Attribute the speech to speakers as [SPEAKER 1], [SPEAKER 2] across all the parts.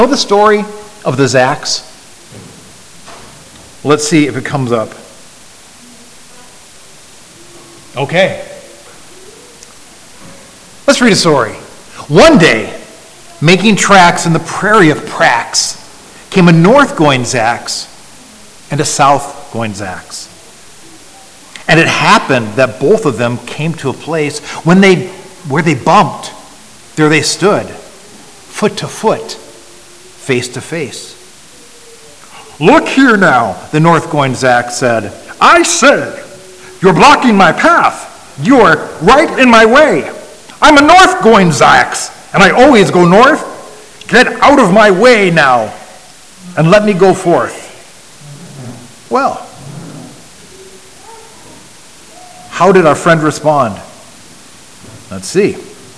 [SPEAKER 1] Know the story of the Zacks? Let's see if it comes up. Okay. Let's read a story. One day, making tracks in the prairie of Prax, came a north-going Zacks and a south-going Zacks. And it happened that both of them came to a place where they bumped. There they stood, foot to foot, face to face. "Look here now," the north-going Zack said. "I said, you're blocking my path. You're right in my way. I'm a north-going Zacks, and I always go north. Get out of my way now, and let me go forth." Well, how did our friend respond? Let's see.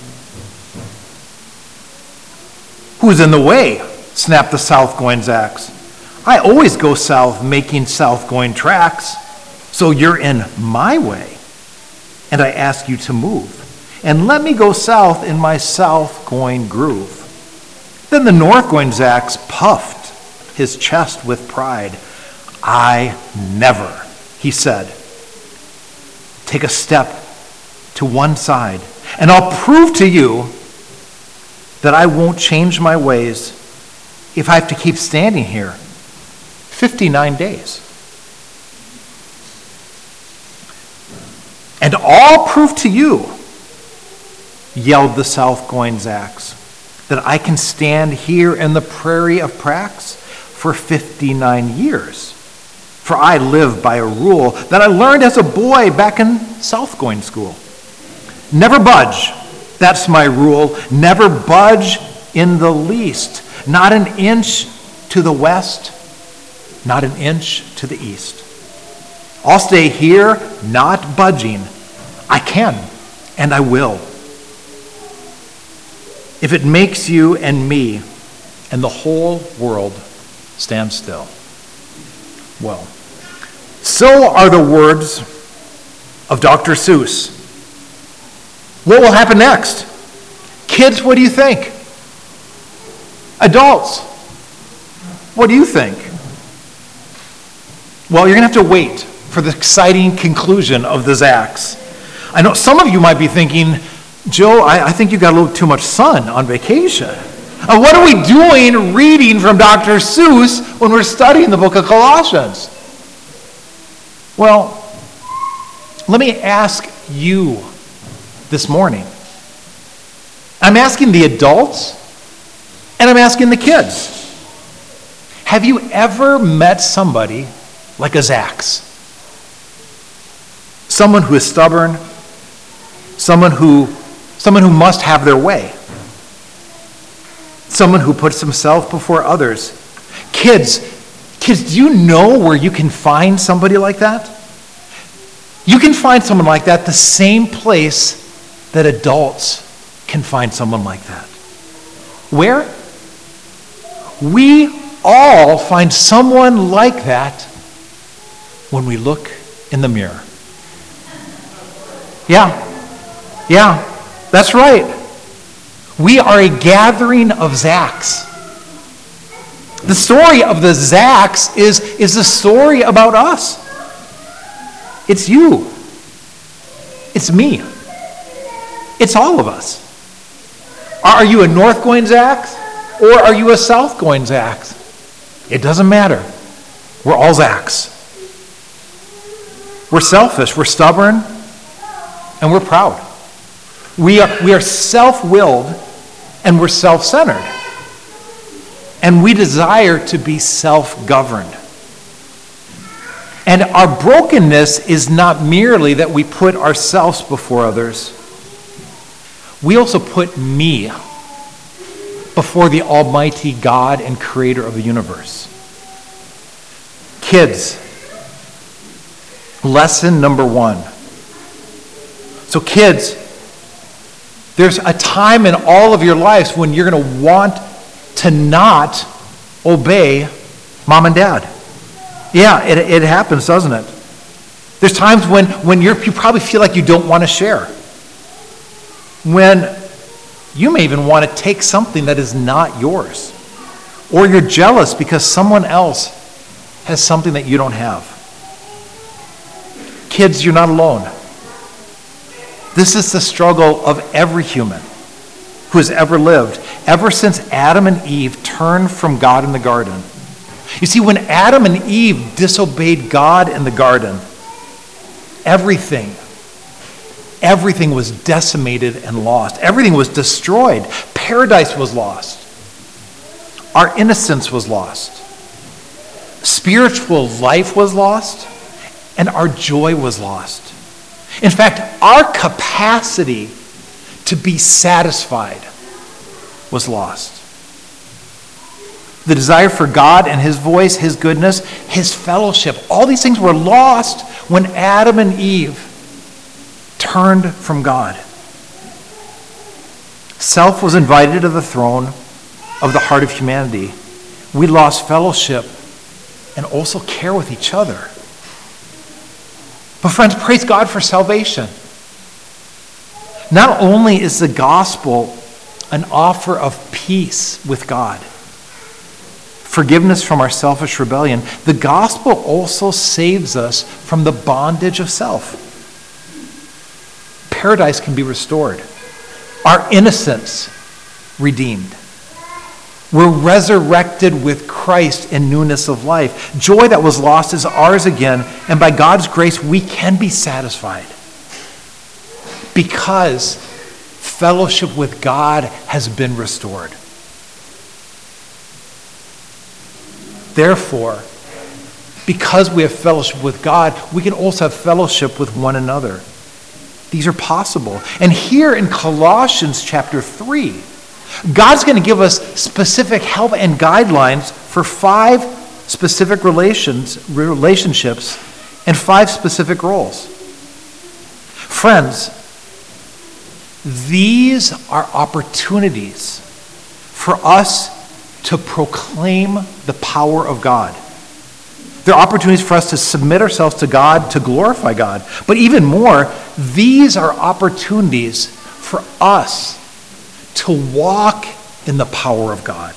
[SPEAKER 1] "Who's in the way?" snapped the south-going Zacks. "I always go south making south-going tracks, so you're in my way. And I ask you to move, and let me go south in my south-going groove." Then the north-going Zacks puffed his chest with pride. "I never," he said, "take a step to one side, and I'll prove to you that I won't change my ways if I have to keep standing here 59 days. And I'll prove to you," yelled the south-going Zacks, "that I can stand here in the prairie of Prax for 59 years. For I live by a rule that I learned as a boy back in south-going school. Never budge. That's my rule. Never budge in the least. Not an inch to the west, not an inch to the east. I'll stay here, not budging. I can, and I will. If it makes you and me and the whole world stand still." Well, so are the words of Dr. Seuss. What will happen next? Kids, what do you think? Adults, what do you think? Well, you're going to have to wait for the exciting conclusion of the Zacks. I know some of you might be thinking, "Joe, I think you got a little too much sun on vacation. What are we doing reading from Dr. Seuss when we're studying the book of Colossians?" Well, let me ask you this morning. I'm asking the adults, and I'm asking the kids. Have you ever met somebody like a Zacks? Someone who is stubborn, someone who must have their way, someone who puts himself before others. Kids, do you know where you can find somebody like that? You can find someone like that the same place that adults can find someone like that. Where? We all find someone like that when we look in the mirror. Yeah, that's right. We are a gathering of Zacks. The story of the Zacks is the story about us. It's you. It's me. It's all of us. Are you a north-going Zacks or are you a south-going Zacks? It doesn't matter. We're all Zacks. We're selfish, we're stubborn, and we're proud. We are self-willed and we're self-centered. And we desire to be self-governed. And our brokenness is not merely that we put ourselves before others. We also put me before the Almighty God and Creator of the universe. Kids, lesson number 1. So kids, there's a time in all of your lives when you're going to want to not obey mom and dad. Yeah, it happens, doesn't it? There's times when you probably feel like you don't want to share. When you may even want to take something that is not yours. Or you're jealous because someone else has something that you don't have. Kids, you're not alone. This is the struggle of every human who has ever lived, ever since Adam and Eve turned from God in the garden. You see, when Adam and Eve disobeyed God in the garden, everything was decimated and lost. Everything was destroyed. Paradise was lost. Our innocence was lost. Spiritual life was lost, and our joy was lost. In fact, our capacity to be satisfied was lost. The desire for God and his voice, his goodness, his fellowship, all these things were lost when Adam and Eve turned from God. Self was invited to the throne of the heart of humanity. We lost fellowship and also care with each other. But friends, praise God for salvation. Not only is the gospel an offer of peace with God, forgiveness from our selfish rebellion, the gospel also saves us from the bondage of self. Paradise can be restored. Our innocence redeemed. We're resurrected with Christ in newness of life. Joy that was lost is ours again, and by God's grace, we can be satisfied because fellowship with God has been restored. Therefore, because we have fellowship with God, we can also have fellowship with one another. These are possible. And here in Colossians chapter 3, God's going to give us specific help and guidelines for 5 specific relationships and 5 specific roles. Friends, these are opportunities for us to proclaim the power of God. They're opportunities for us to submit ourselves to God, to glorify God. But even more, these are opportunities for us to walk in the power of God.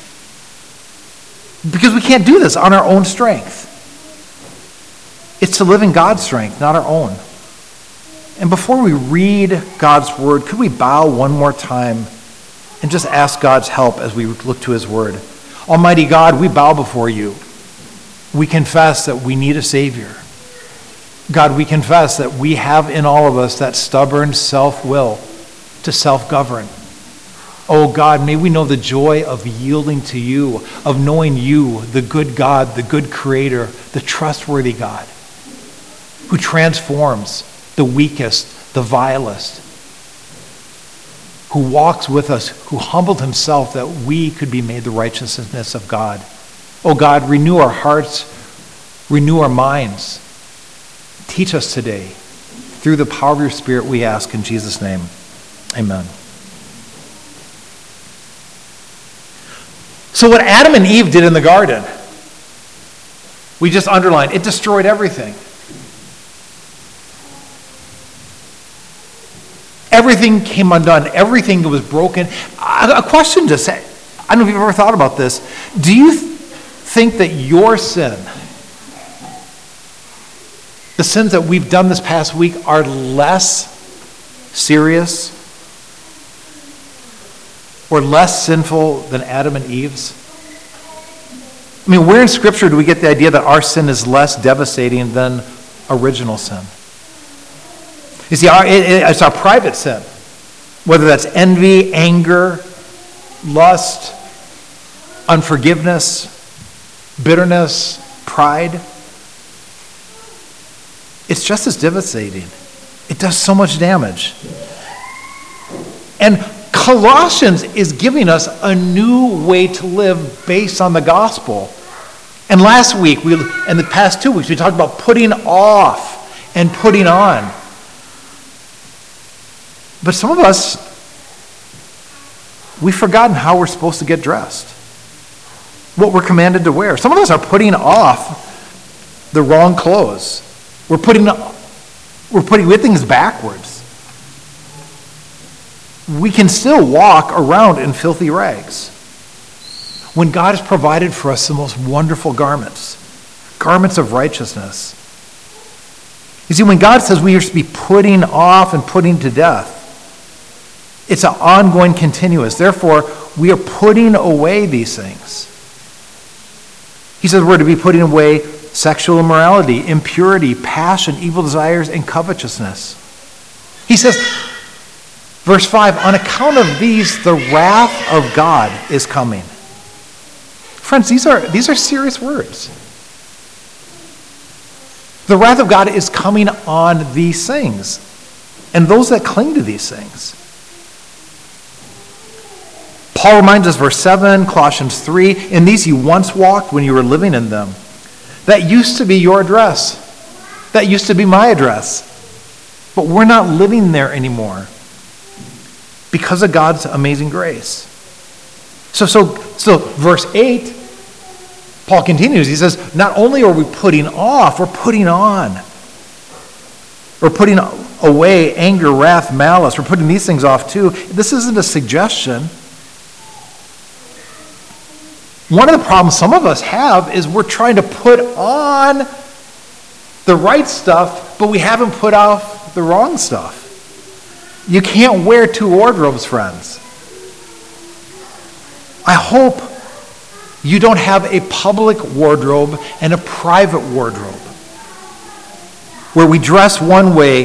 [SPEAKER 1] Because we can't do this on our own strength. It's to live in God's strength, not our own. And before we read God's word, could we bow one more time and just ask God's help as we look to his word? Almighty God, we bow before you. We confess that we need a Savior. God, we confess that we have in all of us that stubborn self-will to self-govern. Oh God, may we know the joy of yielding to you, of knowing you, the good God, the good Creator, the trustworthy God, who transforms the weakest, the vilest, who walks with us, who humbled himself that we could be made the righteousness of God. Oh God, renew our hearts, renew our minds. Teach us today. Through the power of your Spirit, we ask in Jesus' name. Amen. So what Adam and Eve did in the garden, we just underlined, it destroyed everything. Everything came undone. Everything was broken. A question to say, I don't know if you've ever thought about this. Do you think that your sin, the sins that we've done this past week, are less serious or less sinful than Adam and Eve's? I mean, where in Scripture do we get the idea that our sin is less devastating than original sin? You see, it's our private sin, whether that's envy, anger, lust, unforgiveness, bitterness, pride. It's just as devastating. It does so much damage. And Colossians is giving us a new way to live based on the gospel. And last week, and the past 2 weeks, we talked about putting off and putting on. But some of us, we've forgotten how we're supposed to get dressed, what we're commanded to wear. Some of us are putting off the wrong clothes. We're putting things backwards. We can still walk around in filthy rags. when God has provided for us the most wonderful garments of righteousness. You see, when God says we are to be putting off and putting to death, it's an ongoing, continuous. Therefore, we are putting away these things. He says we're to be putting away sexual immorality, impurity, passion, evil desires, and covetousness. He says, verse 5, on account of these, the wrath of God is coming. Friends, these are serious words. The wrath of God is coming on these things and those that cling to these things. Paul reminds us, verse 7, Colossians 3, in these you once walked when you were living in them. That used to be your address. That used to be my address. But we're not living there anymore because of God's amazing grace. So verse 8, Paul continues. He says, not only are we putting off, we're putting on. We're putting away anger, wrath, malice. We're putting these things off too. This isn't a suggestion. One of the problems some of us have is we're trying to put on the right stuff, but we haven't put off the wrong stuff. You can't wear two wardrobes, friends. I hope you don't have a public wardrobe and a private wardrobe where we dress one way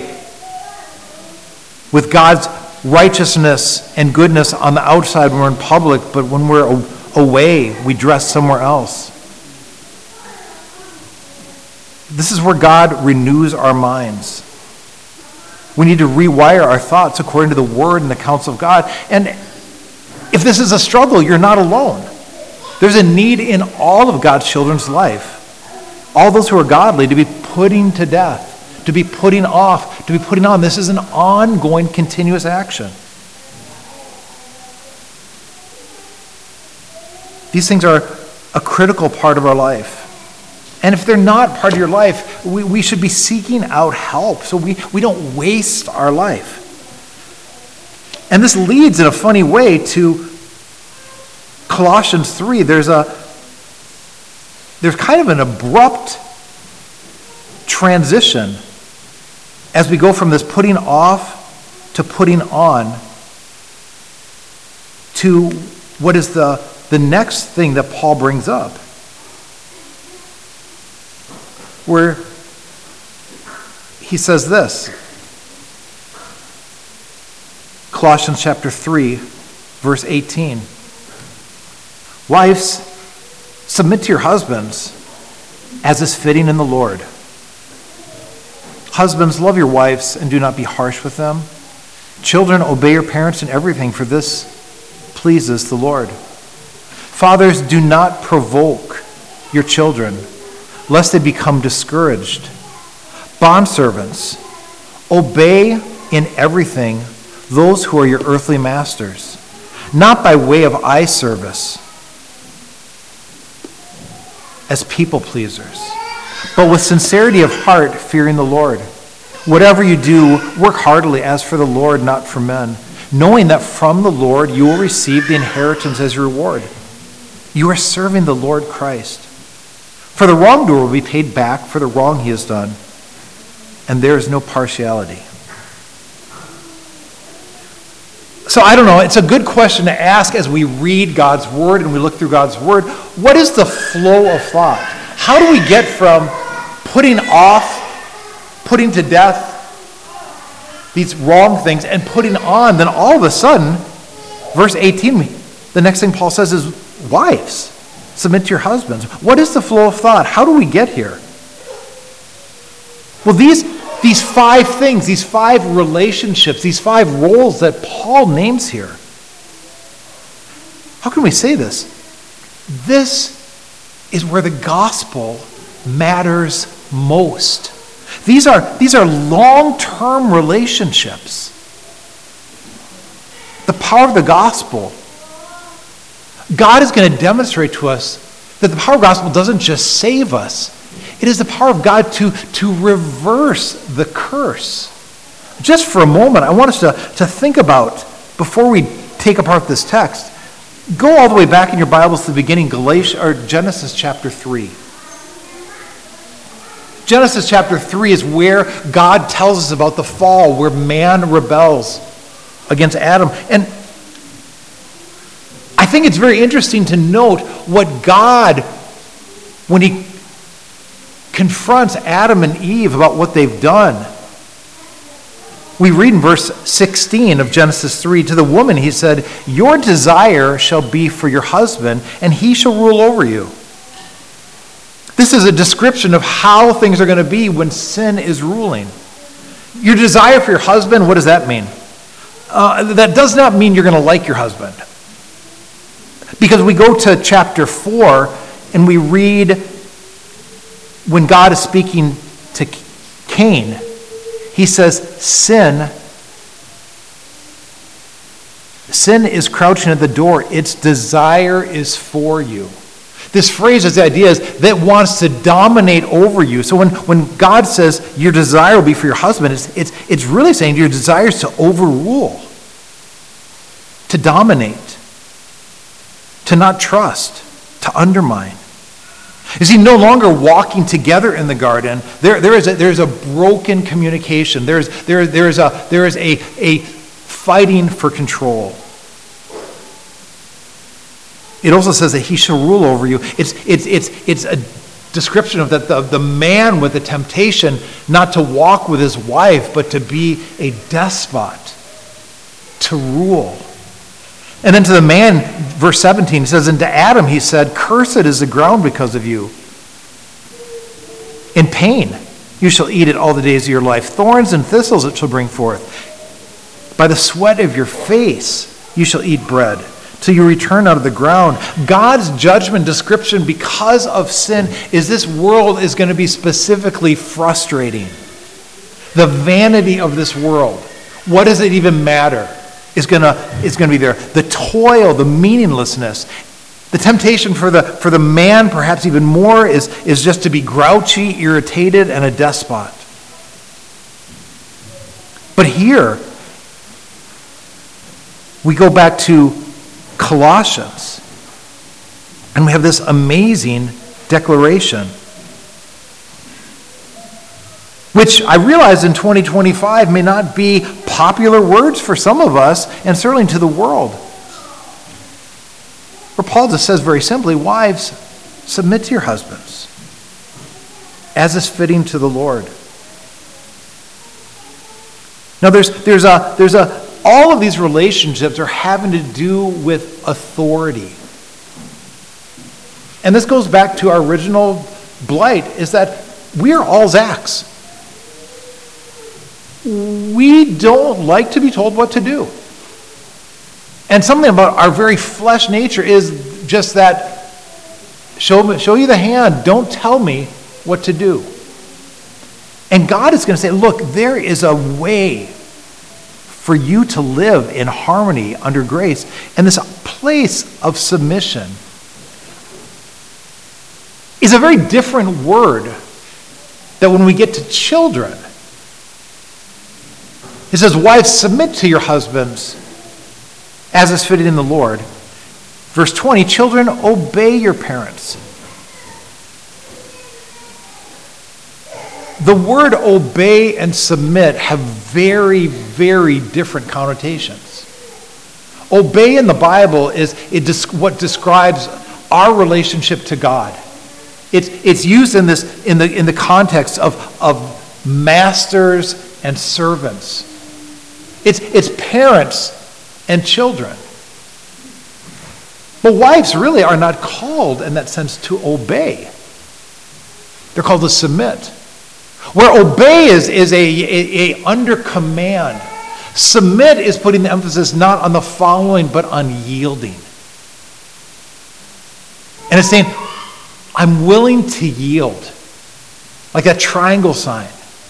[SPEAKER 1] with God's righteousness and goodness on the outside when we're in public, but when we're away, we dress somewhere else. This is where God renews our minds. We need to rewire our thoughts according to the Word and the counsel of God. And if this is a struggle, you're not alone. There's a need in all of God's children's life, all those who are godly, to be putting to death, to be putting off, to be putting on. This is an ongoing, continuous action. These things are a critical part of our life. And if they're not part of your life, we should be seeking out help so we don't waste our life. And this leads in a funny way to Colossians 3. There's kind of an abrupt transition as we go from this putting off to putting on to what is the next thing that Paul brings up, where he says this, Colossians chapter 3, verse 18. Wives, submit to your husbands as is fitting in the Lord. Husbands, love your wives and do not be harsh with them. Children, obey your parents in everything, for this pleases the Lord. Fathers, do not provoke your children, lest they become discouraged. Bondservants, obey in everything those who are your earthly masters, not by way of eye service as people pleasers, but with sincerity of heart, fearing the Lord. Whatever you do, work heartily as for the Lord, not for men, knowing that from the Lord you will receive the inheritance as your reward. You are serving the Lord Christ. For the wrongdoer will be paid back for the wrong he has done, and there is no partiality. So I don't know, it's a good question to ask as we read God's Word and we look through God's Word. What is the flow of thought? How do we get from putting off, putting to death these wrong things, and putting on, then all of a sudden, verse 18, the next thing Paul says is, wives, submit to your husbands. What is the flow of thought? How do we get here? Well, these five things, these five relationships, these five roles that Paul names here. How can we say this? This is where the gospel matters most. These are long-term relationships. The power of the gospel. God is going to demonstrate to us that the power of the gospel doesn't just save us. It is the power of God to reverse the curse. Just for a moment, I want us to think about, before we take apart this text, Go all the way back in your Bibles to the beginning, Genesis chapter 3. Genesis chapter 3 is where God tells us about the fall, where man rebels against Adam. And I think it's very interesting to note what God, when he confronts Adam and Eve about what they've done. We read in verse 16 of Genesis 3, to the woman he said, "Your desire shall be for your husband, and he shall rule over you." This is a description of how things are going to be when sin is ruling. Your desire for your husband, what does that mean? That does not mean you're going to like your husband. Because we go to chapter 4 and we read when God is speaking to Cain, he says, sin is crouching at the door. Its desire is for you. This phrase is the idea is that wants to dominate over you. So when God says your desire will be for your husband, it's really saying your desire is to overrule, to dominate, to not trust, to undermine. You see, no longer walking together in the garden, there is a broken communication. There is a fighting for control. It also says that he shall rule over you. It's a description of the man with the temptation not to walk with his wife, but to be a despot, to rule. And then to the man, verse 17, he says, and to Adam he said, "Cursed is the ground because of you. In pain you shall eat it all the days of your life. Thorns and thistles it shall bring forth. By the sweat of your face you shall eat bread, till you return out of the ground." God's judgment description because of sin is this world is going to be specifically frustrating. The vanity of this world. What does it even matter? Is going to be there. The toil, the meaninglessness, the temptation for the man, perhaps even more, is just to be grouchy, irritated, and a despot. But here, we go back to Colossians, and we have this amazing declaration, which I realize in 2025 may not be popular words for some of us, and certainly to the world. Where Paul just says very simply, wives, submit to your husbands, as is fitting to the Lord. Now there's all of these relationships are having to do with authority. And this goes back to our original blight, is that we are all Zachs. We don't like to be told what to do. And something about our very flesh nature is just that, show you the hand, don't tell me what to do. And God is going to say, look, there is a way for you to live in harmony under grace. And this place of submission is a very different word that when we get to children. It says, wives, submit to your husbands as is fitting in the Lord. Verse 20, children, obey your parents. The word obey and submit have very, very different connotations. Obey in the Bible is what describes our relationship to God. It's used in the context of masters and servants. It's parents and children. But wives really are not called in that sense to obey. They're called to submit. Where obey is a under command. Submit is putting the emphasis not on the following, but on yielding. And it's saying, I'm willing to yield. Like a triangle sign.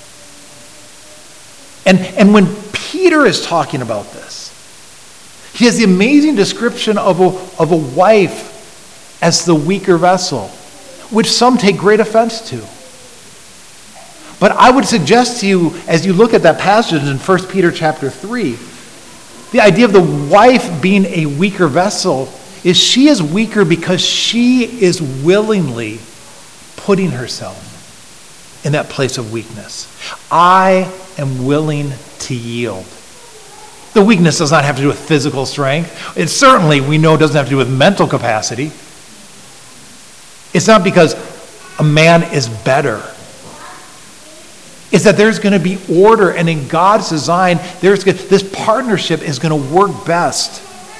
[SPEAKER 1] And when Peter is talking about this, he has the amazing description of a wife as the weaker vessel, which some take great offense to. But I would suggest to you, as you look at that passage in 1 Peter chapter 3, the idea of the wife being a weaker vessel is she is weaker because she is willingly putting herself in that place of weakness. I am willing to yield. The weakness does not have to do with physical strength. It certainly, we know, doesn't have to do with mental capacity. It's not because a man is better. It's that there's going to be order, and in God's design, this partnership is going to work best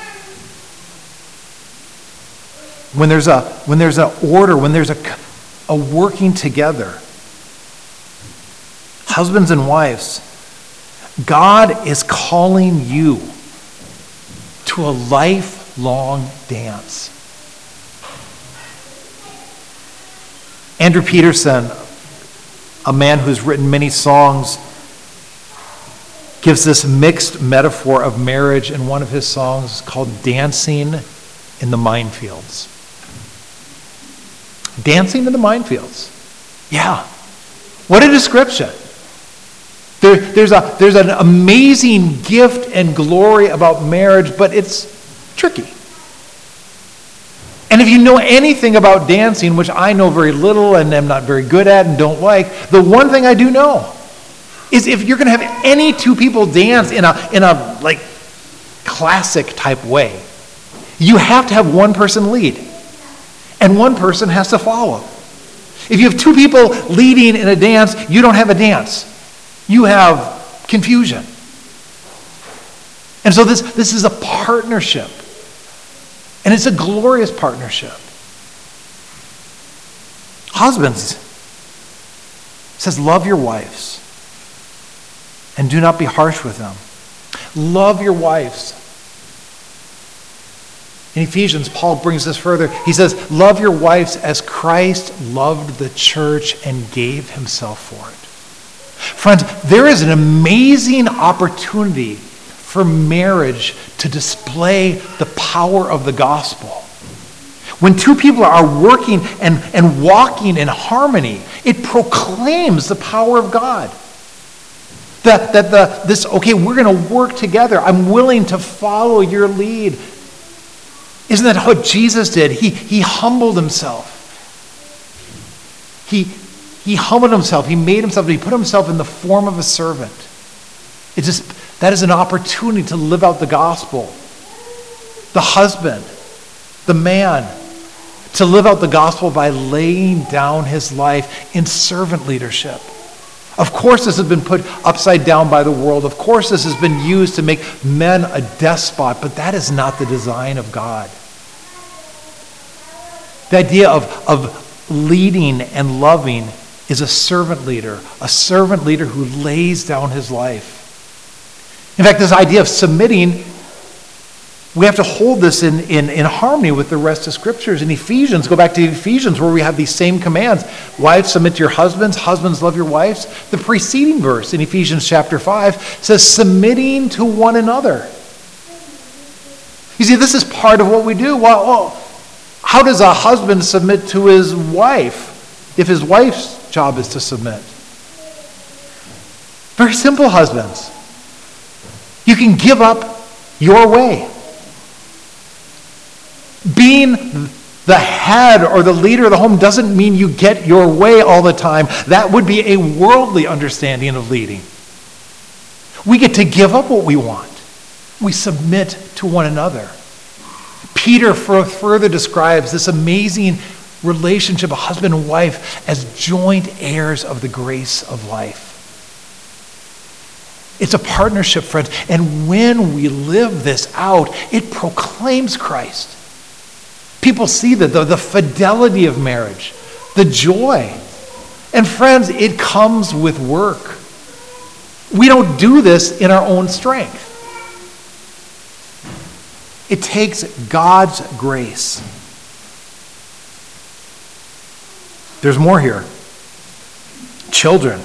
[SPEAKER 1] when there's an order, when there's a working together. Husbands and wives, God is calling you to a lifelong dance. Andrew Peterson, a man who's written many songs, gives this mixed metaphor of marriage in one of his songs called Dancing in the Minefields. Dancing in the minefields. Yeah. What a description. There's an amazing gift and glory about marriage, but it's tricky. And if you know anything about dancing, which I know very little and am not very good at and don't like, the one thing I do know is if you're going to have any two people dance in a like classic type way, you have to have one person lead and one person has to follow. If you have two people leading in a dance, you don't have a dance. You have confusion. And so this is a partnership. And it's a glorious partnership. Husbands, it says, love your wives and do not be harsh with them. Love your wives. In Ephesians, Paul brings this further. He says, love your wives as Christ loved the church and gave himself for it. Friends, there is an amazing opportunity for marriage to display the power of the gospel. When two people are working and walking in harmony, it proclaims the power of God. We're going to work together. I'm willing to follow your lead. Isn't that what Jesus did? He humbled himself. He humbled himself. He made himself. He put himself in the form of a servant. That is an opportunity to live out the gospel. The husband, the man, to live out the gospel by laying down his life in servant leadership. Of course, this has been put upside down by the world. Of course, this has been used to make men a despot, but that is not the design of God. The idea of leading and loving is a servant leader who lays down his life. In fact, this idea of submitting, we have to hold this in harmony with the rest of Scriptures. In Ephesians, go back to Ephesians where we have these same commands. Wives, submit to your husbands. Husbands, love your wives. The preceding verse in Ephesians chapter 5 says, submitting to one another. You see, this is part of what we do. Well, how does a husband submit to his wife if his wife's job is to submit? Very simple, husbands. You can give up your way. Being the head or the leader of the home doesn't mean you get your way all the time. That would be a worldly understanding of leading. We get to give up what we want. We submit to one another. Peter further describes this amazing relationship of husband and wife as joint heirs of the grace of life. It's a partnership, friends. And when we live this out, it proclaims Christ. People see the fidelity of marriage, the joy. And friends, it comes with work. We don't do this in our own strength. It takes God's grace. There's more here. Children,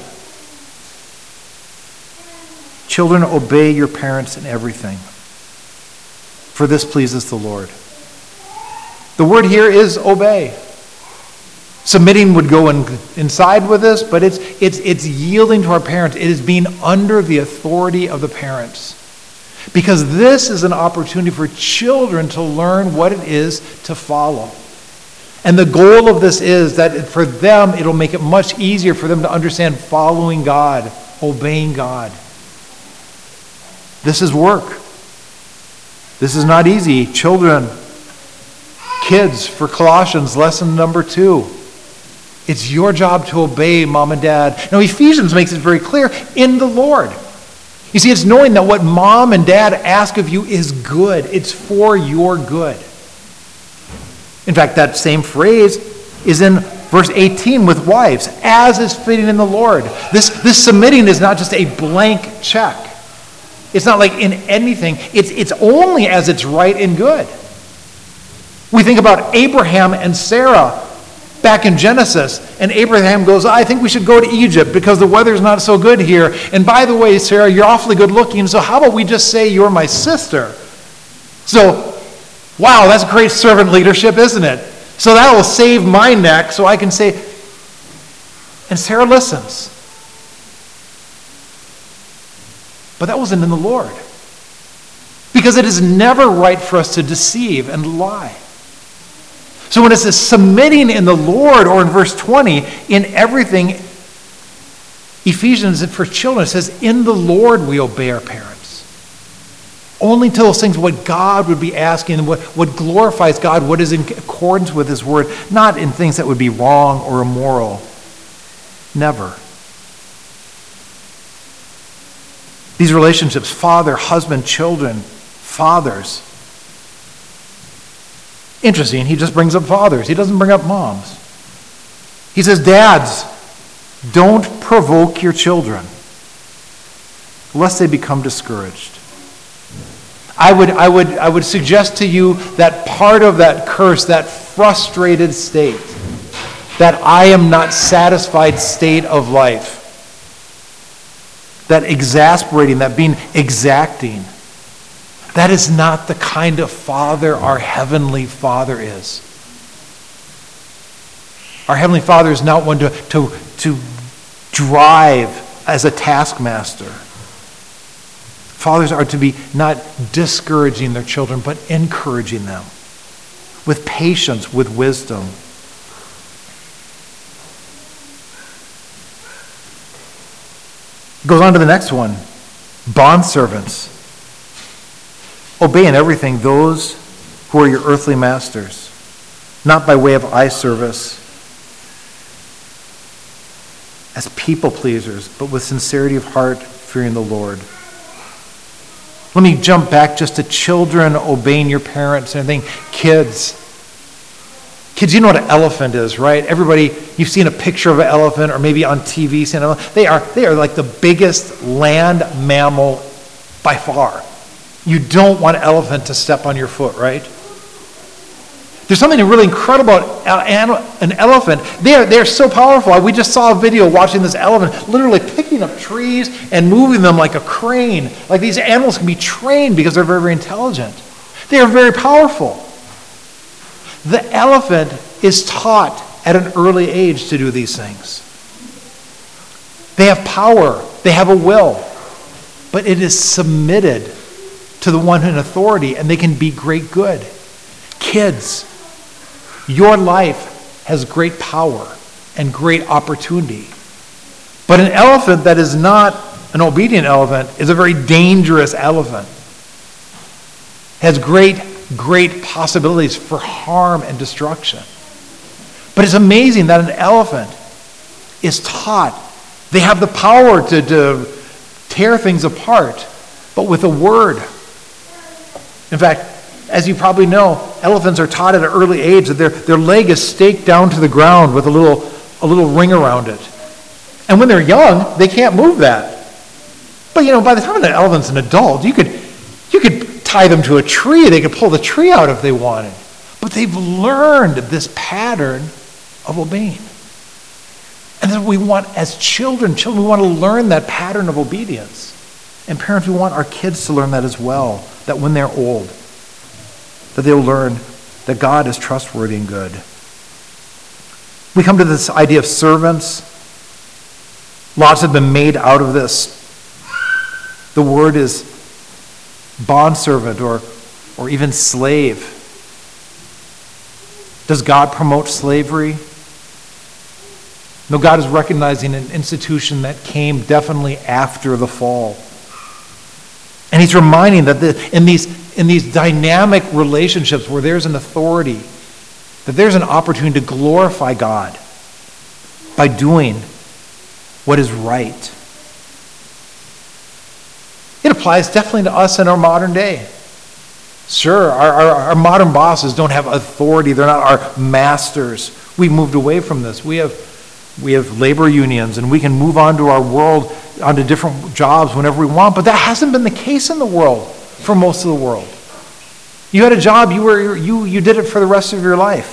[SPEAKER 1] obey your parents in everything, for this pleases the Lord. The word here is obey. Submitting would go inside with this, but it's yielding to our parents. It is being under the authority of the parents. Because this is an opportunity for children to learn what it is to follow. And the goal of this is that for them, it'll make it much easier for them to understand following God, obeying God. This is work. This is not easy. Children, kids, for Colossians, lesson number 2. It's your job to obey mom and dad. Now, Ephesians makes it very clear, in the Lord. You see, it's knowing that what mom and dad ask of you is good. It's for your good. In fact, that same phrase is in verse 18 with wives, as is fitting in the Lord. This submitting is not just a blank check. It's not like in anything. It's only as it's right and good. We think about Abraham and Sarah back in Genesis, and Abraham goes, I think we should go to Egypt because the weather's not so good here. And by the way, Sarah, you're awfully good looking, so how about we just say you're my sister? So, wow, that's great servant leadership, isn't it? So that will save my neck so I can say, and Sarah listens. But that wasn't in the Lord. Because it is never right for us to deceive and lie. So when it says submitting in the Lord, or in verse 20, in everything, Ephesians, for children, it says, in the Lord we obey our parents. Only to those things what God would be asking, what glorifies God, what is in accordance with his word, not in things that would be wrong or immoral. Never. These relationships, father, husband, children, fathers. Interesting, he just brings up fathers. He doesn't bring up moms. He says, dads, don't provoke your children, lest they become discouraged. I would suggest to you that part of that curse, that frustrated state, that I am not satisfied state of life, that exasperating, that being exacting, that is not the kind of father our Heavenly Father is. Our Heavenly Father is not one to drive as a taskmaster. Fathers are to be not discouraging their children, but encouraging them with patience, with wisdom. Goes on to the next one. Bondservants. Obey in everything those who are your earthly masters, not by way of eye service as people pleasers, but with sincerity of heart, fearing the Lord. Let me jump back just to children obeying your parents and everything. Kids, you know what an elephant is, right? Everybody, you've seen a picture of an elephant, or maybe on TV, seen an elephant. They are like the biggest land mammal by far. You don't want an elephant to step on your foot, right? There's something really incredible about an elephant. They're so powerful. We just saw a video watching this elephant literally picking up trees and moving them like a crane. Like these animals can be trained because they're very, very intelligent. They are very powerful. The elephant is taught at an early age to do these things. They have power. They have a will. But it is submitted to the one in authority, and they can be great good. Kids, your life has great power and great opportunity. But an elephant that is not an obedient elephant is a very dangerous elephant. Has great possibilities for harm and destruction. But it's amazing that an elephant is taught. They have the power to tear things apart, but with a word. In fact, as you probably know, elephants are taught at an early age that their leg is staked down to the ground with a little ring around it. And when they're young, they can't move that. But by the time an elephant's an adult, you could tie them to a tree. They could pull the tree out if they wanted. But they've learned this pattern of obeying. And then we want, as children, we want to learn that pattern of obedience. And parents, we want our kids to learn that as well, that when they're old, that they'll learn that God is trustworthy and good. We come to this idea of servants. Lots have been made out of this. The word is bondservant, or even slave. Does God promote slavery? No, God is recognizing an institution that came definitely after the fall. And he's reminding that in these dynamic relationships where there's an authority, that there's an opportunity to glorify God by doing what is right. It applies definitely to us in our modern day. Sure, our modern bosses don't have authority. They're not our masters. We've moved away from this. We have labor unions, and we can move on to our world, onto different jobs whenever we want, but that hasn't been the case in the world for most of the world. You had a job, you did it for the rest of your life.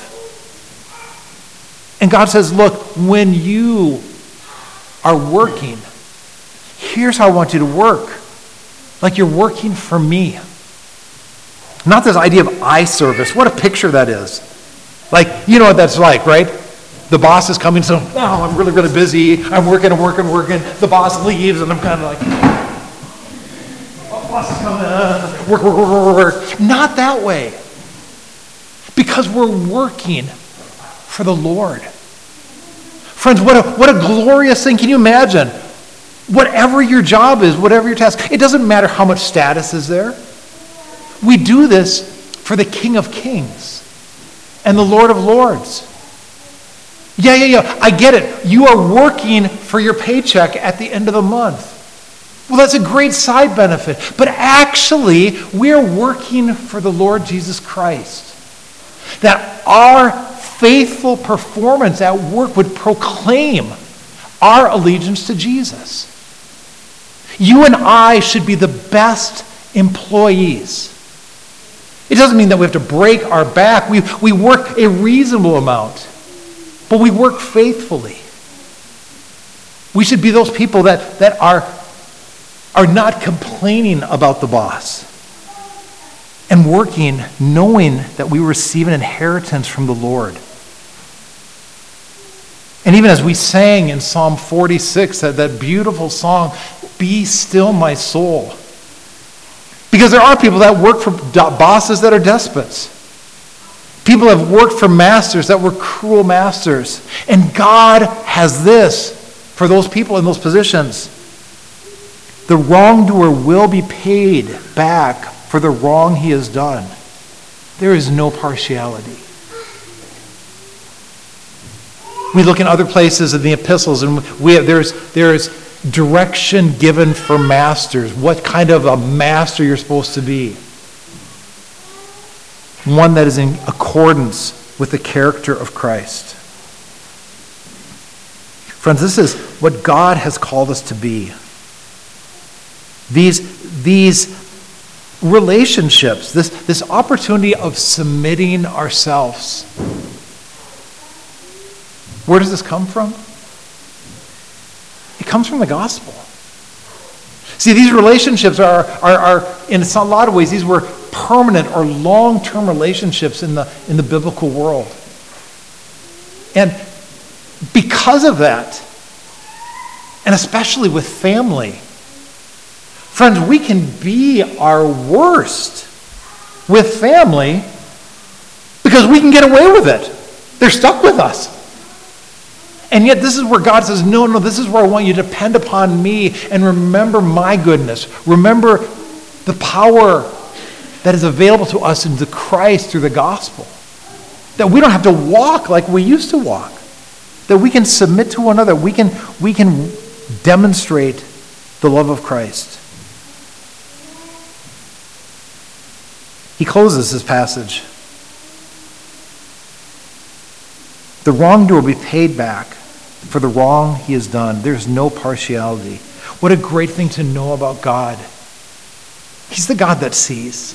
[SPEAKER 1] And God says, look, when you are working, here's how I want you to work. Like you're working for me. Not this idea of eye service. What a picture that is. Like, you know what that's like, right? The boss is coming, so, I'm really, really busy. I'm working. The boss leaves, and I'm kind of like, boss is coming. Work. Not that way. Because we're working for the Lord. Friends, what a glorious thing. Can you imagine? Whatever your job is, whatever your task, it doesn't matter how much status is there. We do this for the King of Kings and the Lord of Lords. Yeah, I get it. You are working for your paycheck at the end of the month. Well, that's a great side benefit. But actually, we're working for the Lord Jesus Christ. That our faithful performance at work would proclaim our allegiance to Jesus. You and I should be the best employees. It doesn't mean that we have to break our back. We work a reasonable amount, but we work faithfully. We should be those people that are not complaining about the boss and working knowing that we receive an inheritance from the Lord. And even as we sang in Psalm 46, that beautiful song, "Be still my soul." Because there are people that work for bosses that are despots. People have worked for masters that were cruel masters. And God has this for those people in those positions. The wrongdoer will be paid back for the wrong he has done. There is no partiality. We look in other places in the epistles, and there's direction given for masters, what kind of a master you're supposed to be. One that is in accordance with the character of Christ. Friends, this is what God has called us to be. These relationships, this opportunity of submitting ourselves. Where does this come from? It comes from the gospel. See, these relationships are in a lot of ways, these were permanent or long-term relationships in the biblical world. And because of that, and especially with family, friends, we can be our worst with family because we can get away with it. They're stuck with us. And yet this is where God says, no, this is where I want you to depend upon me and remember my goodness. Remember the power that is available to us in the Christ through the gospel. That we don't have to walk like we used to walk. That we can submit to one another. We can demonstrate the love of Christ. He closes this passage. The wrongdoer will be paid back for the wrong he has done. There's no partiality. What a great thing to know about God. He's the God that sees.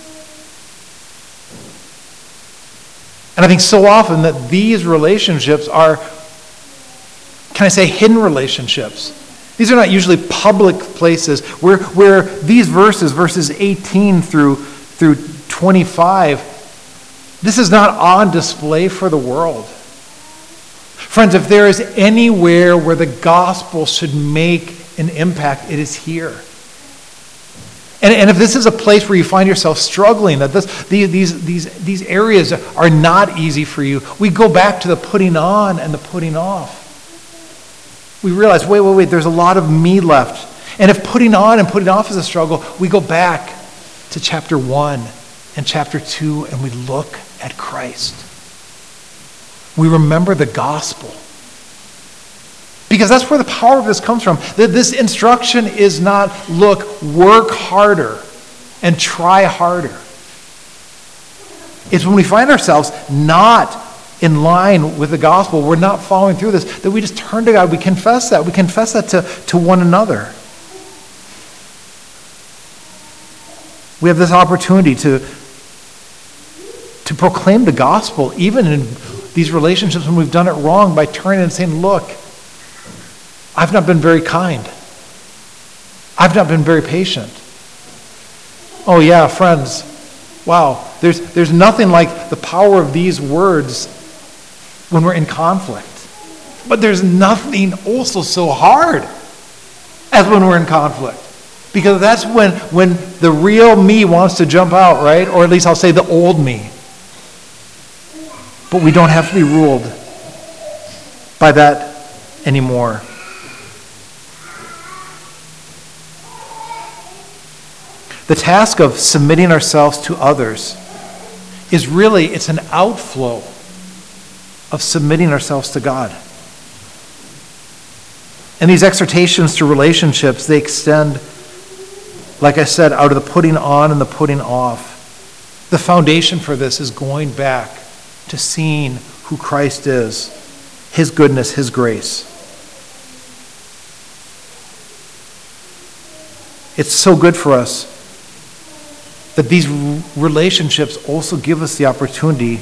[SPEAKER 1] And I think so often that these relationships are, can I say, hidden relationships. These are not usually public places where these verses 18 through 25, this is not on display for the world. Friends, if there is anywhere where the gospel should make an impact, it is here. And if this is a place where you find yourself struggling, that these areas are not easy for you, we go back to the putting on and the putting off. We realize, wait, there's a lot of me left. And if putting on and putting off is a struggle, we go back to chapter 1 and chapter 2 and we look at Christ. We remember the gospel. Because that's where the power of this comes from. This instruction is not, look, work harder and try harder. It's when we find ourselves not in line with the gospel, we're not following through this, that we just turn to God. We confess that. We confess that to one another. We have this opportunity to proclaim the gospel, even in these relationships when we've done it wrong, by turning and saying, look, I've not been very kind. I've not been very patient. Oh yeah, friends, wow, there's nothing like the power of these words when we're in conflict. But there's nothing also so hard as when we're in conflict. Because that's when the real me wants to jump out, right? Or at least I'll say the old me. But we don't have to be ruled by that anymore. The task of submitting ourselves to others is really, it's an outflow of submitting ourselves to God. And these exhortations to relationships, they extend, like I said, out of the putting on and the putting off. The foundation for this is going back to seeing who Christ is, his goodness, his grace. It's so good for us that these relationships also give us the opportunity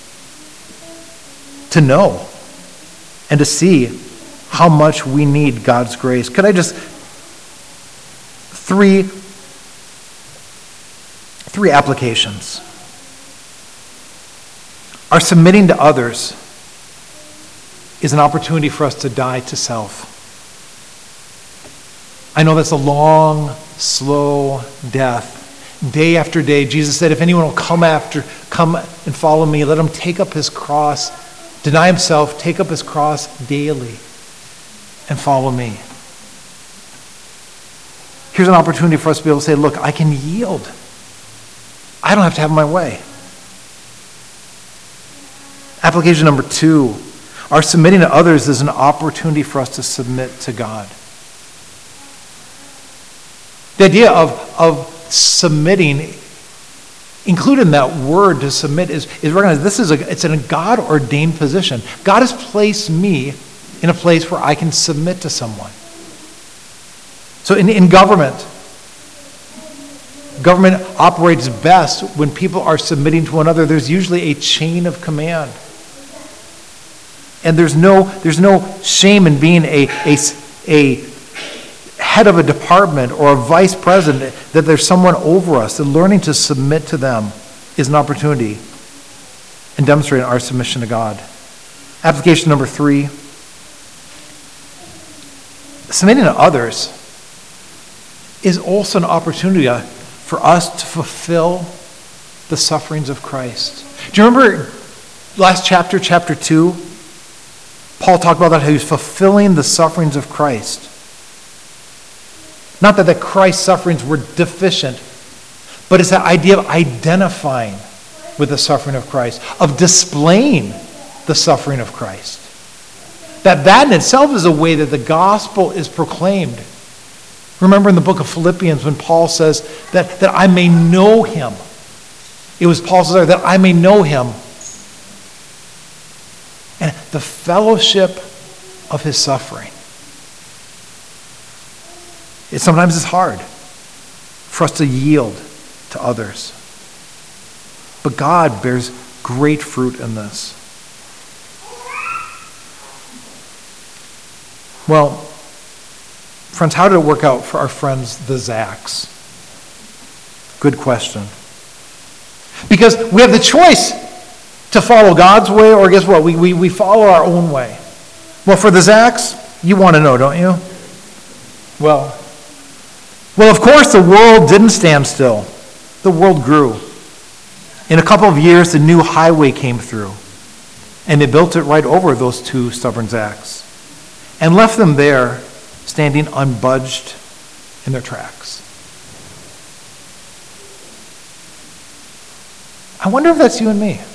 [SPEAKER 1] to know and to see how much we need God's grace. Could I just, three applications. Our submitting to others is an opportunity for us to die to self. I know that's a long, slow death. Day after day, Jesus said, if anyone will come and follow me, let him take up his cross, deny himself, take up his cross daily, and follow me. Here's an opportunity for us to be able to say, look, I can yield. I don't have to have my way. Application number 2, our submitting to others is an opportunity for us to submit to God. The idea of submitting, included in that word to submit, is recognize it's a God-ordained position. God has placed me in a place where I can submit to someone. So in government operates best when people are submitting to one another. There's usually a chain of command. And there's no shame in being a head of a department or a vice president, that there's someone over us, that learning to submit to them is an opportunity in demonstrating our submission to God. Application number 3, submitting to others is also an opportunity for us to fulfill the sufferings of Christ. Do you remember last chapter 2? Paul talked about that, how he was fulfilling the sufferings of Christ. Not that Christ's sufferings were deficient, but it's that idea of identifying with the suffering of Christ, of displaying the suffering of Christ. That in itself is a way that the gospel is proclaimed. Remember in the book of Philippians when Paul says that I may know him. It was Paul's desire that I may know him. And the fellowship of his suffering. Sometimes it's hard for us to yield to others. But God bears great fruit in this. Well, friends, how did it work out for our friends, the Zacks? Good question. Because we have the choice to follow God's way, or guess what? We follow our own way. Well, for the Zacks, you want to know, don't you? Well, Well, of course, the world didn't stand still. The world grew. In a couple of years, the new highway came through, and they built it right over those two stubborn Zacks and left them there, standing unbudged in their tracks. I wonder if that's you and me.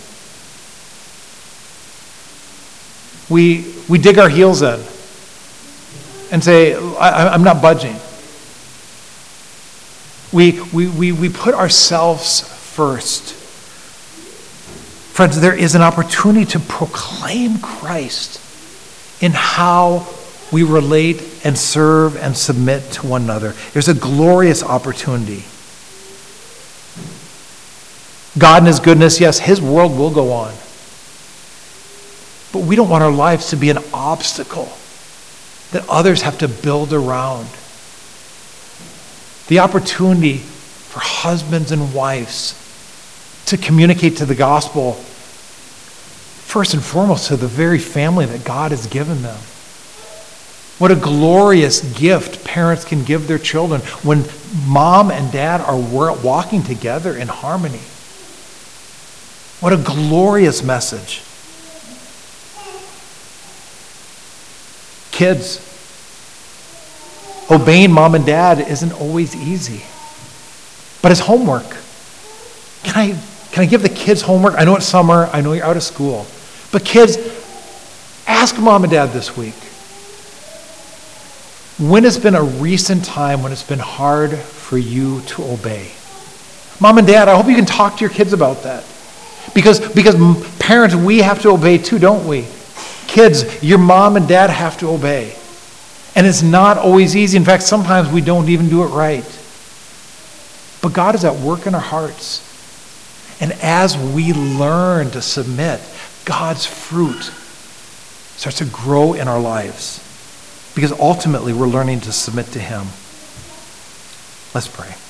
[SPEAKER 1] We dig our heels in and say, I'm not budging. We put ourselves first. Friends, there is an opportunity to proclaim Christ in how we relate and serve and submit to one another. There's a glorious opportunity. God in his goodness, yes, his world will go on. But we don't want our lives to be an obstacle that others have to build around. The opportunity for husbands and wives to communicate to the gospel, first and foremost, to the very family that God has given them. What a glorious gift parents can give their children when mom and dad are walking together in harmony. What a glorious message. Kids, obeying mom and dad isn't always easy, but it's homework. Can I give the kids homework? I know it's summer. I know you're out of school. But kids, ask mom and dad this week, when has been a recent time when it's been hard for you to obey? Mom and dad, I hope you can talk to your kids about that. Because parents, we have to obey too, don't we? Kids, your mom and dad have to obey. And it's not always easy. In fact, sometimes we don't even do it right. But God is at work in our hearts. And as we learn to submit, God's fruit starts to grow in our lives. Because ultimately, we're learning to submit to him. Let's pray.